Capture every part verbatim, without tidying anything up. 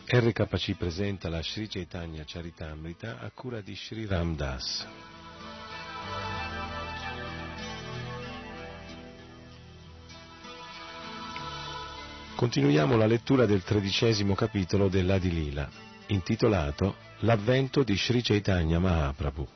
R K C presenta la Sri Chaitanya Charitamrita a cura di Sri Ram Das. Continuiamo la lettura del tredicesimo capitolo dell'Adi Lila, intitolato L'avvento di Sri Chaitanya Mahaprabhu.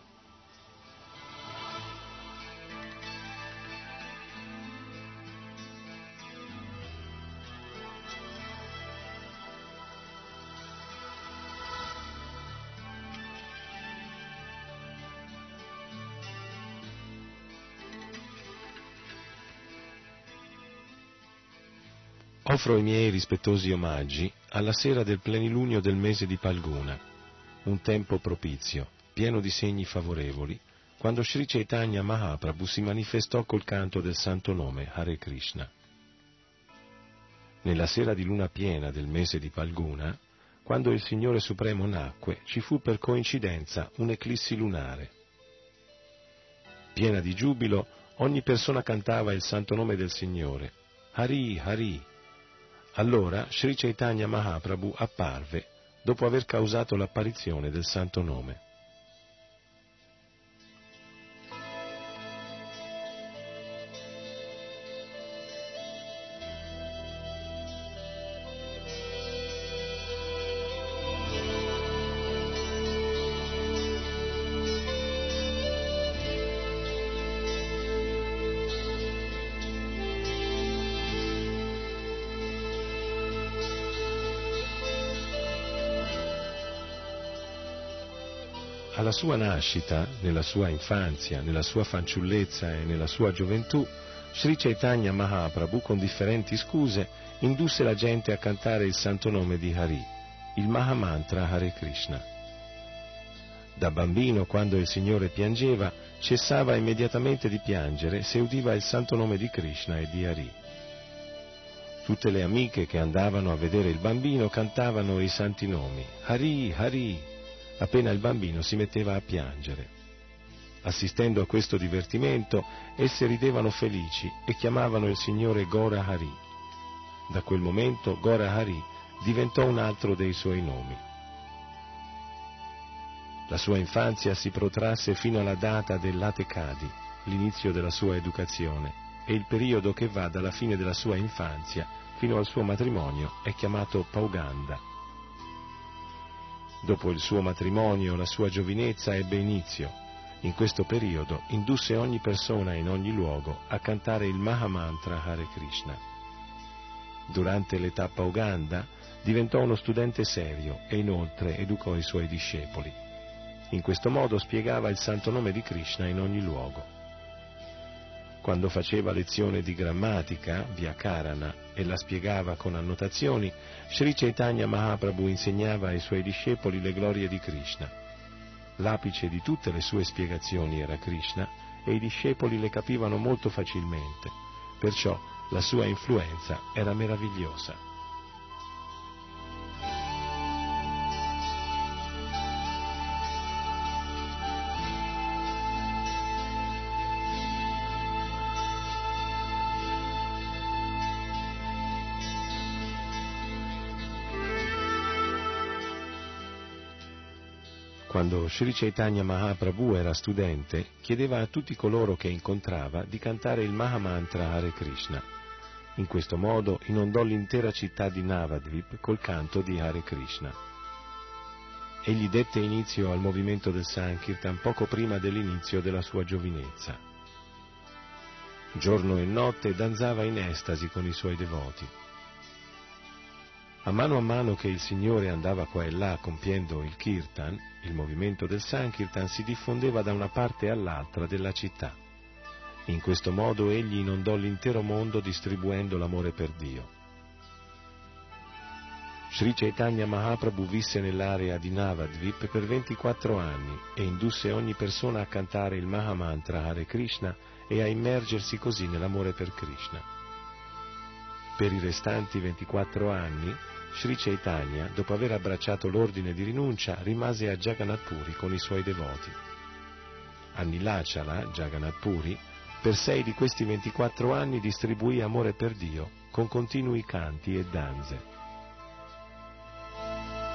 Offro i miei rispettosi omaggi alla sera del plenilunio del mese di Palguna, un tempo propizio, pieno di segni favorevoli, quando Sri Chaitanya Mahaprabhu si manifestò col canto del santo nome Hare Krishna. Nella sera di luna piena del mese di Palguna, quando il Signore Supremo nacque, ci fu per coincidenza un'eclissi lunare. Piena di giubilo, ogni persona cantava il santo nome del Signore, Hari Hari. Allora Sri Chaitanya Mahaprabhu apparve dopo aver causato l'apparizione del santo nome. Alla sua nascita, nella sua infanzia, nella sua fanciullezza e nella sua gioventù, Sri Chaitanya Mahaprabhu, con differenti scuse, indusse la gente a cantare il santo nome di Hari, il Mahamantra Hare Krishna. Da bambino, quando il Signore piangeva, cessava immediatamente di piangere se udiva il santo nome di Krishna e di Hari. Tutte le amiche che andavano a vedere il bambino cantavano i santi nomi, Hari, Hari, appena il bambino si metteva a piangere. Assistendo a questo divertimento, esse ridevano felici e chiamavano il Signore Gora Hari. Da quel momento Gora Hari diventò un altro dei suoi nomi. La sua infanzia si protrasse fino alla data dell'Atekadi, l'inizio della sua educazione, e il periodo che va dalla fine della sua infanzia fino al suo matrimonio è chiamato Pauganda. Dopo il suo matrimonio, la sua giovinezza ebbe inizio. In questo periodo indusse ogni persona in ogni luogo a cantare il Mahamantra Hare Krishna. Durante l'età Pauganda diventò uno studente serio e inoltre educò i suoi discepoli. In questo modo spiegava il santo nome di Krishna in ogni luogo. Quando faceva lezione di grammatica, Vyakarana, e la spiegava con annotazioni, Sri Chaitanya Mahaprabhu insegnava ai suoi discepoli le glorie di Krishna. L'apice di tutte le sue spiegazioni era Krishna e i discepoli le capivano molto facilmente, perciò la sua influenza era meravigliosa. Quando Sri Chaitanya Mahaprabhu era studente, chiedeva a tutti coloro che incontrava di cantare il Mahamantra Hare Krishna. In questo modo inondò l'intera città di Navadvip col canto di Hare Krishna. Egli dette inizio al movimento del Sankirtan poco prima dell'inizio della sua giovinezza. Giorno e notte danzava in estasi con i suoi devoti. A mano a mano che il Signore andava qua e là compiendo il Kirtan, il movimento del Sankirtan si diffondeva da una parte all'altra della città. In questo modo egli inondò l'intero mondo distribuendo l'amore per Dio. Sri Chaitanya Mahaprabhu visse nell'area di Navadvip per ventiquattro anni e indusse ogni persona a cantare il Mahamantra Hare Krishna e a immergersi così nell'amore per Krishna. Per i restanti ventiquattro anni, Sri Chaitanya, dopo aver abbracciato l'ordine di rinuncia, rimase a Jagannath Puri con i suoi devoti. A Nilachala, Jagannath Puri, per sei di questi ventiquattro anni distribuì amore per Dio con continui canti e danze.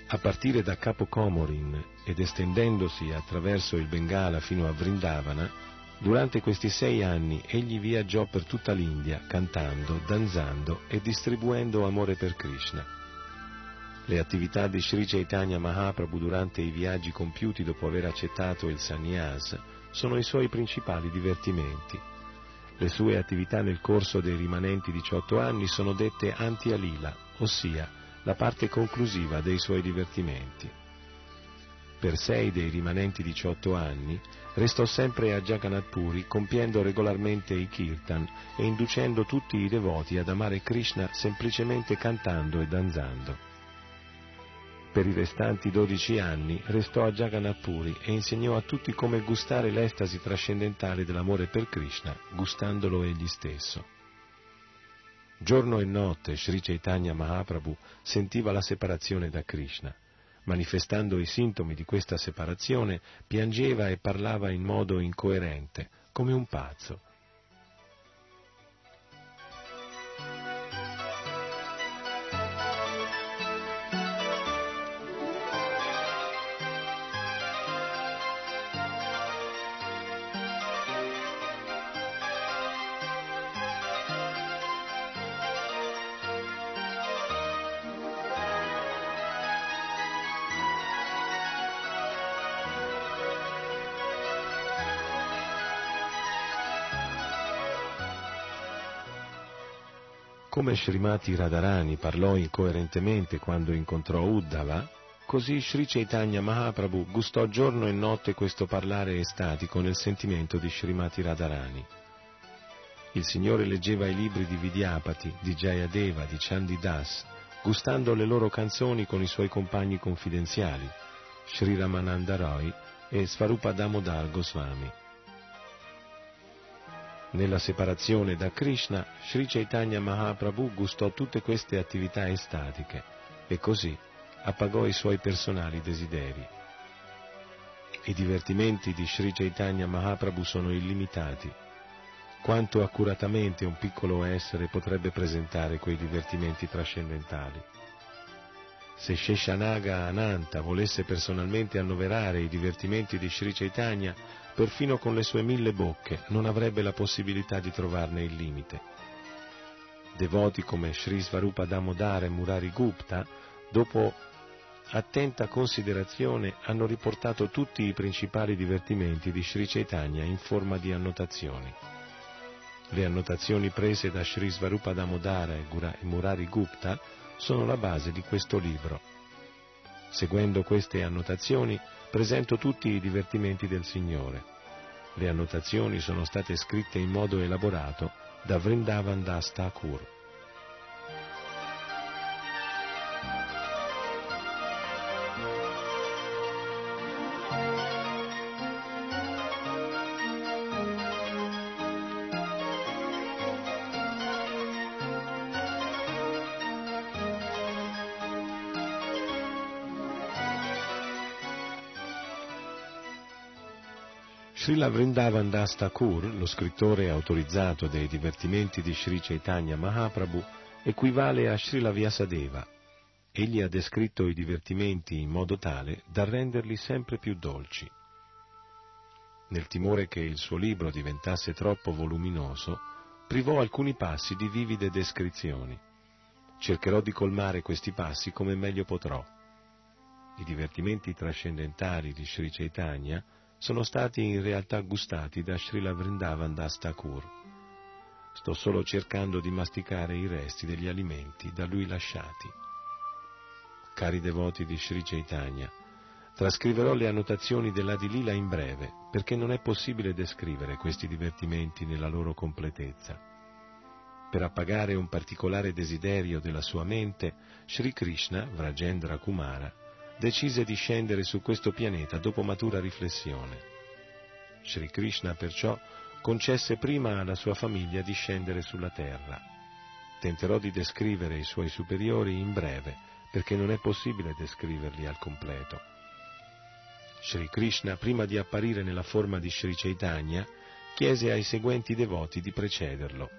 A partire da Capo Comorin ed estendendosi attraverso il Bengala fino a Vrindavana, durante questi sei anni egli viaggiò per tutta l'India cantando, danzando e distribuendo amore per Krishna. Le attività di Sri Chaitanya Mahaprabhu durante i viaggi compiuti dopo aver accettato il sannyas sono i suoi principali divertimenti. Le sue attività nel corso dei rimanenti diciotto anni sono dette Anti-Alila, ossia la parte conclusiva dei suoi divertimenti. Per sei dei rimanenti diciotto anni restò sempre a Jagannath Puri compiendo regolarmente i kirtan e inducendo tutti i devoti ad amare Krishna semplicemente cantando e danzando. Per i restanti dodici anni restò a Jagannath Puri e insegnò a tutti come gustare l'estasi trascendentale dell'amore per Krishna, gustandolo egli stesso. Giorno e notte Sri Chaitanya Mahaprabhu sentiva la separazione da Krishna. Manifestando i sintomi di questa separazione, piangeva e parlava in modo incoerente, come un pazzo. Come Srimati Radharani parlò incoerentemente quando incontrò Uddhava, così Sri Chaitanya Mahaprabhu gustò giorno e notte questo parlare estatico nel sentimento di Srimati Radharani. Il Signore leggeva i libri di Vidyapati, di Jayadeva, di Chandidas, gustando le loro canzoni con i suoi compagni confidenziali, Sri Ramananda Roy e Svarupa Damodar Goswami. Nella separazione da Krishna, Sri Chaitanya Mahaprabhu gustò tutte queste attività estatiche e così appagò i suoi personali desideri. I divertimenti di Sri Chaitanya Mahaprabhu sono illimitati. Quanto accuratamente un piccolo essere potrebbe presentare quei divertimenti trascendentali? Se Sheshanaga Ananta volesse personalmente annoverare i divertimenti di Sri Chaitanya, perfino con le sue mille bocche non avrebbe la possibilità di trovarne il limite. Devoti come Sri Svarupa Damodar e Murari Gupta, dopo attenta considerazione, hanno riportato tutti i principali divertimenti di Sri Chaitanya in forma di annotazioni. Le annotazioni prese da Sri Svarupa Damodar e Murari Gupta sono la base di questo libro. Seguendo queste annotazioni, presento tutti i divertimenti del Signore. Le annotazioni sono state scritte in modo elaborato da Vrindavan Das Thakur. Srila Vrindavan Das Thakur, lo scrittore autorizzato dei divertimenti di Sri Chaitanya Mahaprabhu, equivale a Srila Vyasadeva. Egli ha descritto i divertimenti in modo tale da renderli sempre più dolci. Nel timore che il suo libro diventasse troppo voluminoso, privò alcuni passi di vivide descrizioni. Cercherò di colmare questi passi come meglio potrò. I divertimenti trascendentali di Sri Chaitanya sono stati in realtà gustati da Srila Vrindavan Das Thakur. Sto solo cercando di masticare i resti degli alimenti da lui lasciati. Cari devoti di Sri Chaitanya, trascriverò le annotazioni dell'Adilila in breve, perché non è possibile descrivere questi divertimenti nella loro completezza. Per appagare un particolare desiderio della sua mente, Sri Krishna, Vrajendra Kumara, decise di scendere su questo pianeta dopo matura riflessione. Sri Krishna perciò concesse prima alla sua famiglia di scendere sulla terra. Tenterò di descrivere i suoi superiori in breve, perché non è possibile descriverli al completo. Sri Krishna, prima di apparire nella forma di Sri Chaitanya, chiese ai seguenti devoti di precederlo: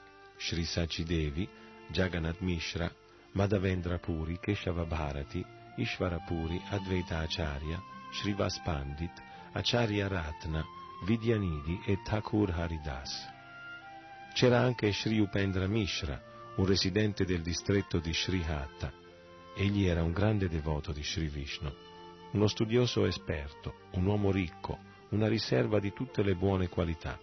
Sri Sachi Devi, Jagannath Mishra, Madhavendra Puri, Keshava Bharati Ishvarapuri, Advaita Acharya, Srivas Pandit, Acharya Ratna, Vidyanidhi e Thakur Haridas. C'era anche Sri Upendra Mishra, un residente del distretto di Srihatta. Egli era un grande devoto di Sri Vishnu, uno studioso esperto, un uomo ricco, una riserva di tutte le buone qualità.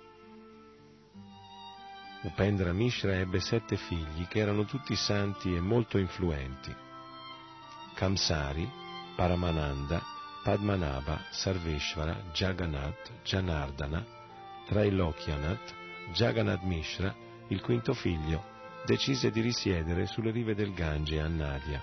Upendra Mishra ebbe sette figli che erano tutti santi e molto influenti: Kamsari, Paramananda, Padmanabha, Sarveshvara, Jagannath, Janardana, Trailokhyanath. Jagannath Mishra, il quinto figlio, decise di risiedere sulle rive del Gange a Nadia.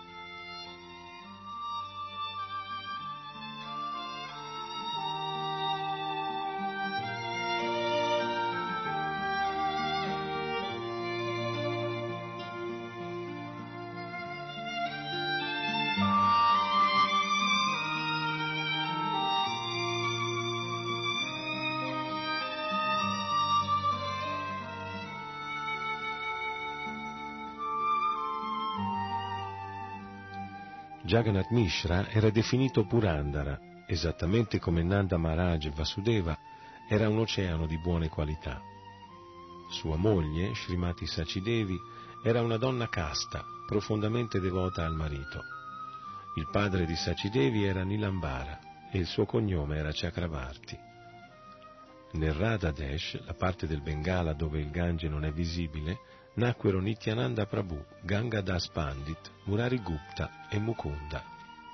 Jagannath Mishra era definito Purandara, esattamente come Nanda Maharaj e Vasudeva, era un oceano di buone qualità. Sua moglie, Srimati Sacidevi, era una donna casta, profondamente devota al marito. Il padre di Sacidevi era Nilambara e il suo cognome era Chakravarti. Nel Radhadesh, la parte del Bengala dove il Gange non è visibile, nacquero Nityananda Prabhu, Gangadas Pandit, Murari Gupta e Mukunda.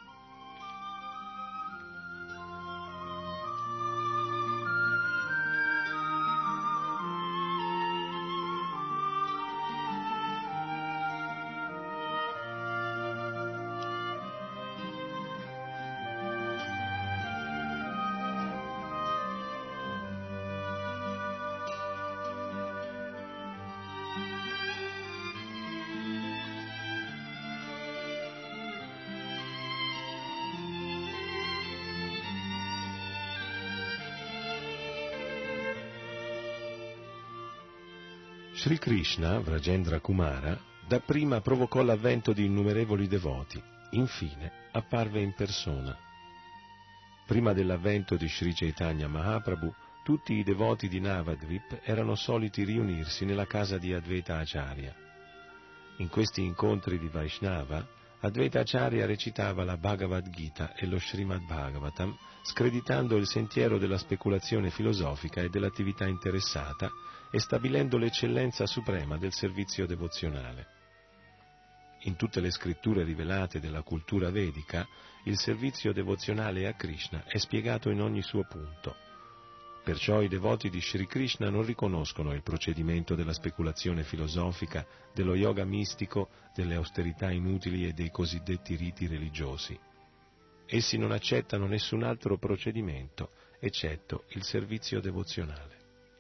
Sri Krishna, Vrajendra Kumara, dapprima provocò l'avvento di innumerevoli devoti, infine apparve in persona. Prima dell'avvento di Sri Chaitanya Mahaprabhu, tutti i devoti di Navadvip erano soliti riunirsi nella casa di Advaita Acharya. In questi incontri di Vaishnava, Advaita Acharya recitava la Bhagavad Gita e lo Srimad Bhagavatam, screditando il sentiero della speculazione filosofica e dell'attività interessata e stabilendo l'eccellenza suprema del servizio devozionale. In tutte le scritture rivelate della cultura vedica, il servizio devozionale a Krishna è spiegato in ogni suo punto. Perciò i devoti di Sri Krishna non riconoscono il procedimento della speculazione filosofica, dello yoga mistico, delle austerità inutili e dei cosiddetti riti religiosi. Essi non accettano nessun altro procedimento, eccetto il servizio devozionale.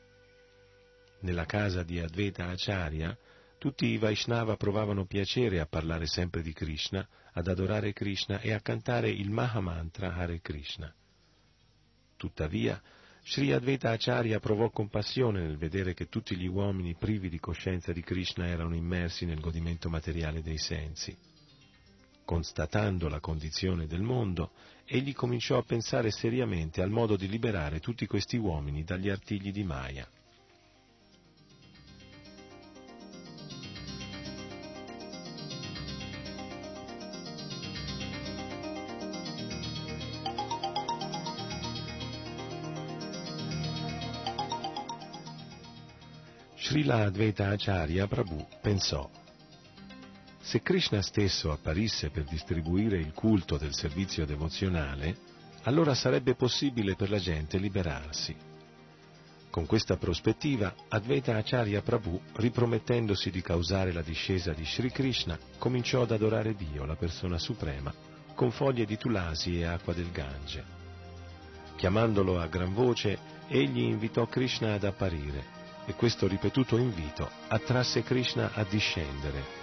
Nella casa di Advaita Acharya, tutti i Vaishnava provavano piacere a parlare sempre di Krishna, ad adorare Krishna e a cantare il Mahamantra Hare Krishna. Tuttavia, Sri Advaita Acharya provò compassione nel vedere che tutti gli uomini privi di coscienza di Krishna erano immersi nel godimento materiale dei sensi. Constatando la condizione del mondo, egli cominciò a pensare seriamente al modo di liberare tutti questi uomini dagli artigli di Maya. Srila Advaita Acharya Prabhu pensò: se Krishna stesso apparisse per distribuire il culto del servizio devozionale, allora sarebbe possibile per la gente liberarsi. Con questa prospettiva, Advaita Acharya Prabhu, ripromettendosi di causare la discesa di Sri Krishna, cominciò ad adorare Dio, la persona suprema, con foglie di tulasi e acqua del Gange. Chiamandolo a gran voce, egli invitò Krishna ad apparire, e questo ripetuto invito attrasse Krishna a discendere.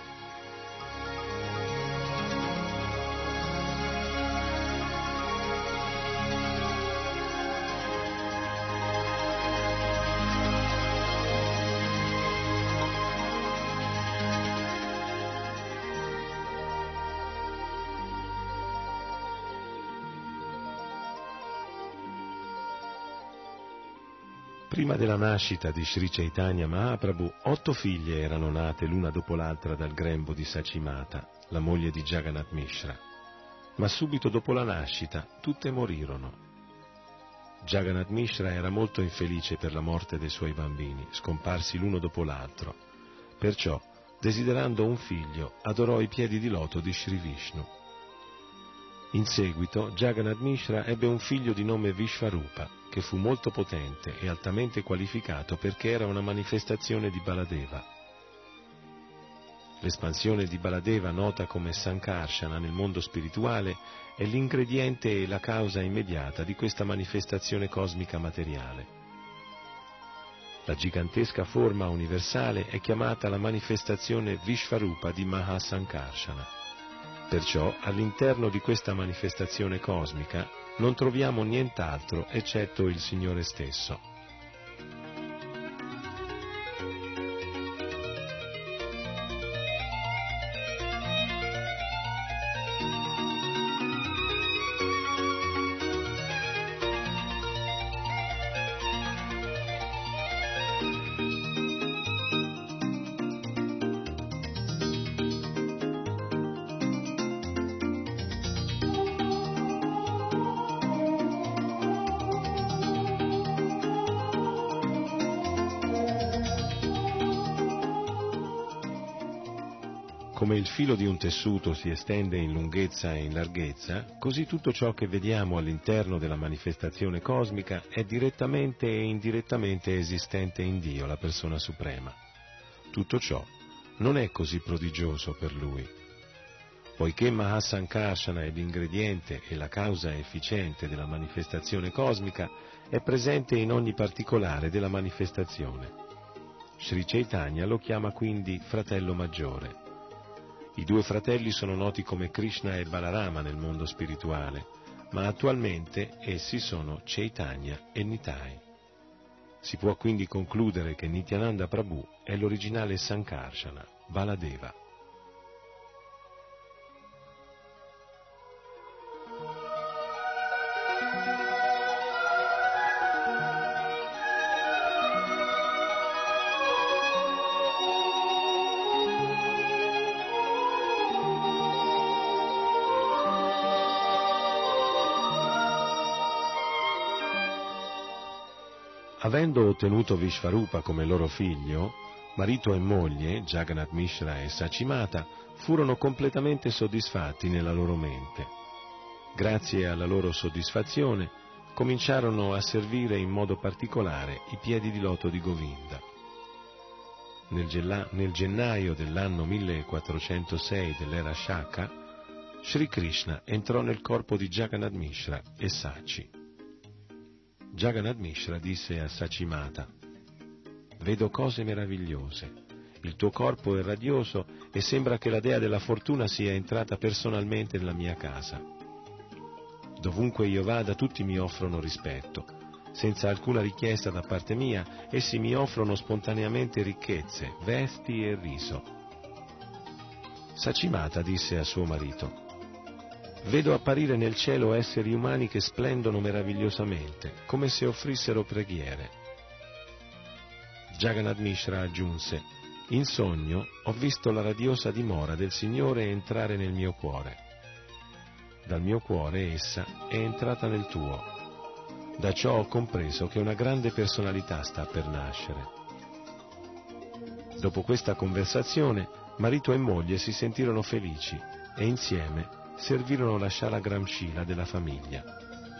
Prima della nascita di Sri Chaitanya Mahaprabhu, otto figlie erano nate l'una dopo l'altra dal grembo di Sachimata, la moglie di Jagannath Mishra, ma subito dopo la nascita tutte morirono. Jagannath Mishra era molto infelice per la morte dei suoi bambini, scomparsi l'uno dopo l'altro, perciò, desiderando un figlio, adorò i piedi di loto di Sri Vishnu. In seguito, Jagannath Mishra ebbe un figlio di nome Vishvarupa, che fu molto potente e altamente qualificato perché era una manifestazione di Baladeva. L'espansione di Baladeva, nota come Sankarshana nel mondo spirituale, è l'ingrediente e la causa immediata di questa manifestazione cosmica materiale. La gigantesca forma universale è chiamata la manifestazione Vishvarupa di Mahasankarshana. Perciò, all'interno di questa manifestazione cosmica, non troviamo nient'altro eccetto il Signore stesso. Come il filo di un tessuto si estende in lunghezza e in larghezza, così tutto ciò che vediamo all'interno della manifestazione cosmica è direttamente e indirettamente esistente in Dio, la persona suprema. Tutto ciò non è così prodigioso per Lui. Poiché Mahasankarshana è l'ingrediente e la causa efficiente della manifestazione cosmica, è presente in ogni particolare della manifestazione. Sri Chaitanya lo chiama quindi fratello maggiore. I due fratelli sono noti come Krishna e Balarama nel mondo spirituale, ma attualmente essi sono Chaitanya e Nitai. Si può quindi concludere che Nityananda Prabhu è l'originale Sankarshana, Baladeva. Avendo ottenuto Vishvarupa come loro figlio, marito e moglie, Jagannath Mishra e Sachimata, furono completamente soddisfatti nella loro mente. Grazie alla loro soddisfazione, cominciarono a servire in modo particolare i piedi di loto di Govinda. Nel, gella, nel gennaio dell'anno millequattrocentosei dell'era Shaka, Sri Krishna entrò nel corpo di Jagannath Mishra e Sachi. Jagannath Mishra disse a Sachimata: «Vedo cose meravigliose. Il tuo corpo è radioso e sembra che la dea della fortuna sia entrata personalmente nella mia casa. Dovunque io vada tutti mi offrono rispetto. Senza alcuna richiesta da parte mia, essi mi offrono spontaneamente ricchezze, vesti e riso». Sachimata disse a suo marito: «Vedo apparire nel cielo esseri umani che splendono meravigliosamente, come se offrissero preghiere». Jagannath Mishra aggiunse: «In sogno ho visto la radiosa dimora del Signore entrare nel mio cuore. Dal mio cuore essa è entrata nel tuo. Da ciò ho compreso che una grande personalità sta per nascere». Dopo questa conversazione, marito e moglie si sentirono felici e insieme servirono la Shalagram Shila della famiglia.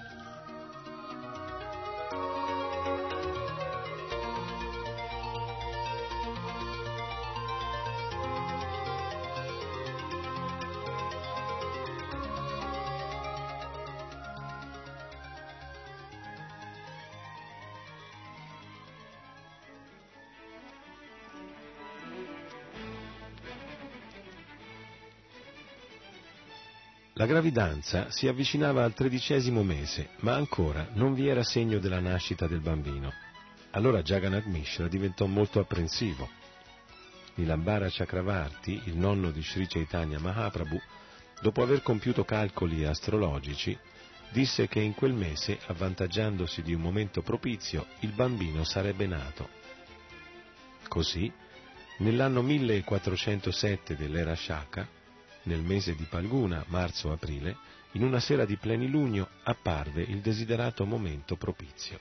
La gravidanza si avvicinava al tredicesimo mese, ma ancora non vi era segno della nascita del bambino. Allora Jagannath Mishra diventò molto apprensivo. Nilambara Chakravarti, il nonno di Sri Chaitanya Mahaprabhu, dopo aver compiuto calcoli astrologici, disse che in quel mese, avvantaggiandosi di un momento propizio, il bambino sarebbe nato. Così, nell'anno millequattrocentosette dell'era Shaka, nel mese di Palguna, marzo-aprile, in una sera di plenilunio, apparve il desiderato momento propizio.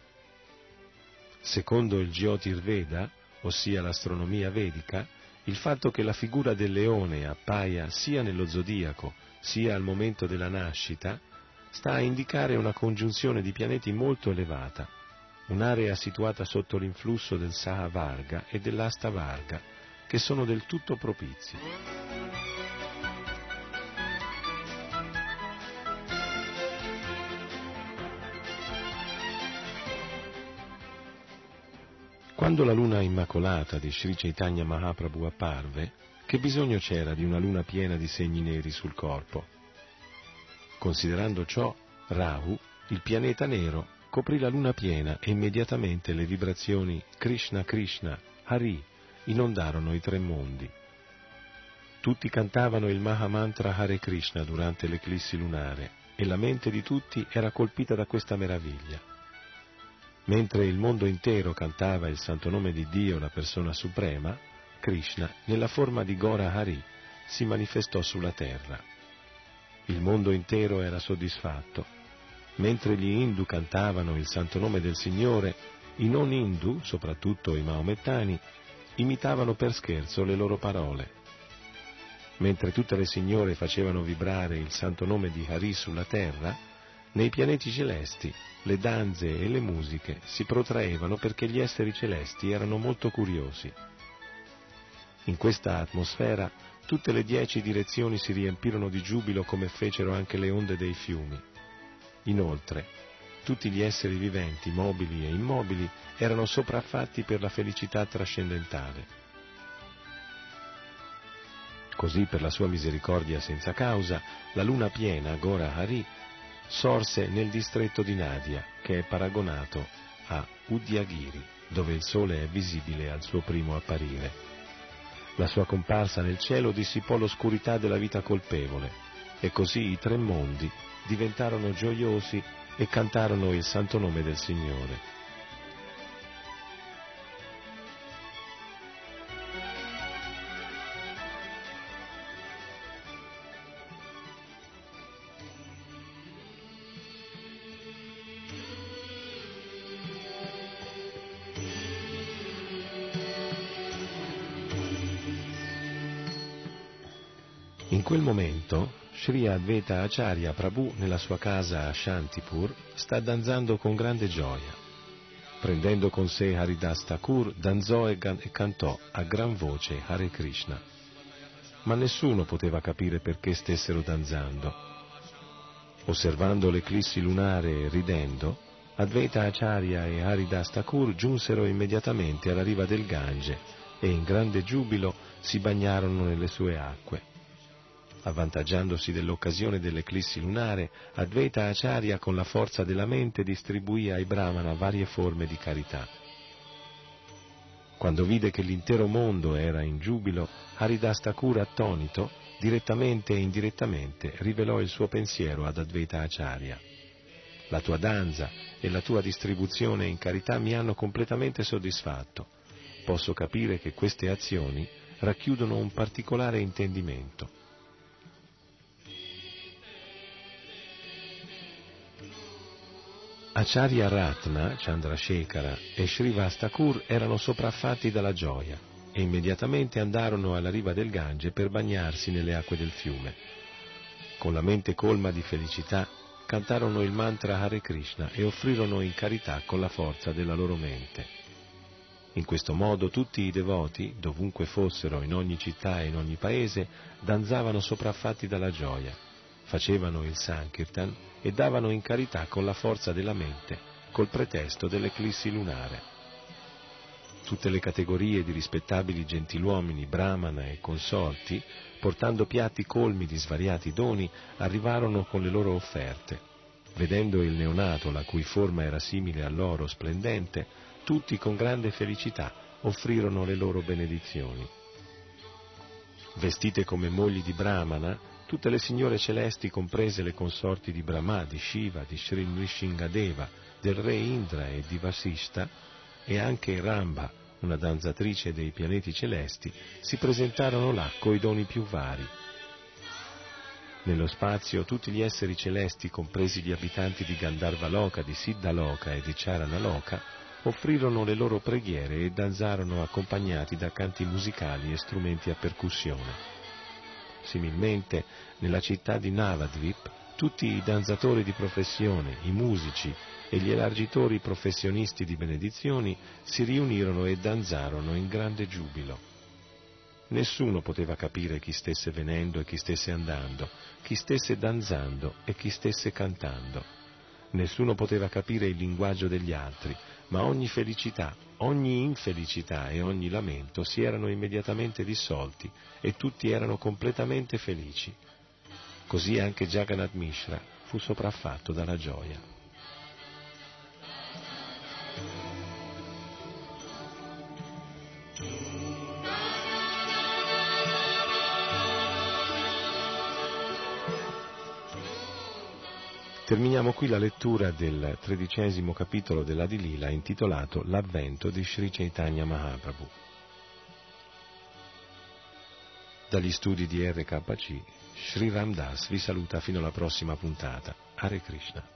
Secondo il Jyotirveda, ossia l'astronomia vedica, il fatto che la figura del leone appaia sia nello zodiaco sia al momento della nascita sta a indicare una congiunzione di pianeti molto elevata, un'area situata sotto l'influsso del Sahavarga e dell'Astavarga, che sono del tutto propizi. Quando la luna immacolata di Sri Chaitanya Mahaprabhu apparve, che bisogno c'era di una luna piena di segni neri sul corpo? Considerando ciò, Rahu, il pianeta nero, coprì la luna piena e immediatamente le vibrazioni Krishna Krishna, Hari, inondarono i tre mondi. Tutti cantavano il Mahamantra Hare Krishna durante l'eclissi lunare e la mente di tutti era colpita da questa meraviglia. Mentre il mondo intero cantava il santo nome di Dio, la persona suprema, Krishna, nella forma di Gora Hari, si manifestò sulla terra. Il mondo intero era soddisfatto. Mentre gli Hindu cantavano il santo nome del Signore, i non Hindu, soprattutto i maomettani, imitavano per scherzo le loro parole. Mentre tutte le signore facevano vibrare il santo nome di Hari sulla terra, nei pianeti celesti le danze e le musiche si protraevano perché gli esseri celesti erano molto curiosi. In questa atmosfera tutte le dieci direzioni si riempirono di giubilo come fecero anche le onde dei fiumi. Inoltre, tutti gli esseri viventi, mobili e immobili, erano sopraffatti per la felicità trascendentale. Così, per la sua misericordia senza causa, la luna piena, Gora Hari, sorse nel distretto di Nadia, che è paragonato a Udyagiri, dove il sole è visibile al suo primo apparire. La sua comparsa nel cielo dissipò l'oscurità della vita colpevole, e così i tre mondi diventarono gioiosi e cantarono il santo nome del Signore. In quel momento, Sri Advaita Acharya Prabhu, nella sua casa a Shantipur, sta danzando con grande gioia. Prendendo con sé Haridas Thakur, danzò e cantò a gran voce Hare Krishna. Ma nessuno poteva capire perché stessero danzando. Osservando l'eclissi lunare e ridendo, Advaita Acharya e Haridas Thakur giunsero immediatamente alla riva del Gange e in grande giubilo si bagnarono nelle sue acque. Avvantaggiandosi dell'occasione dell'eclissi lunare, Advaita Acharya con la forza della mente distribuì ai Brahmana varie forme di carità. Quando vide che l'intero mondo era in giubilo, Haridas Thakur, attonito, direttamente e indirettamente rivelò il suo pensiero ad Advaita Acharya. La tua danza e la tua distribuzione in carità mi hanno completamente soddisfatto. Posso capire che queste azioni racchiudono un particolare intendimento. Acharya Ratna, Chandrasekhara e Srivas Thakur erano sopraffatti dalla gioia e immediatamente andarono alla riva del Gange per bagnarsi nelle acque del fiume. Con la mente colma di felicità cantarono il mantra Hare Krishna e offrirono in carità con la forza della loro mente. In questo modo tutti i devoti, dovunque fossero, in ogni città e in ogni paese, danzavano sopraffatti dalla gioia, facevano il Sankirtan e davano in carità con la forza della mente, col pretesto dell'eclissi lunare. Tutte le categorie di rispettabili gentiluomini, brahmana e consorti, portando piatti colmi di svariati doni, arrivarono con le loro offerte. Vedendo il neonato, la cui forma era simile all'oro splendente, tutti con grande felicità offrirono le loro benedizioni. Vestite come mogli di brahmana, tutte le signore celesti, comprese le consorti di Brahma, di Shiva, di Sri Nrishingadeva, del re Indra e di Vasista, e anche Ramba, una danzatrice dei pianeti celesti, si presentarono là coi doni più vari. Nello spazio tutti gli esseri celesti, compresi gli abitanti di Gandharva Loka, di Siddha Loka e di Charana Loka, offrirono le loro preghiere e danzarono accompagnati da canti musicali e strumenti a percussione. Similmente, nella città di Navadvip, tutti i danzatori di professione, i musici e gli elargitori professionisti di benedizioni si riunirono e danzarono in grande giubilo. Nessuno poteva capire chi stesse venendo e chi stesse andando, chi stesse danzando e chi stesse cantando. Nessuno poteva capire il linguaggio degli altri, ma ogni felicità, ogni infelicità e ogni lamento si erano immediatamente dissolti e tutti erano completamente felici. Così anche Jagannath Mishra fu sopraffatto dalla gioia. Terminiamo qui la lettura del tredicesimo capitolo dell'Adi Lila, intitolato L'avvento di Sri Chaitanya Mahaprabhu. Dagli studi di R K C, Sri Ram Das vi saluta fino alla prossima puntata. Hare Krishna.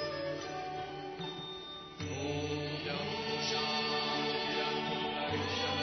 Shanti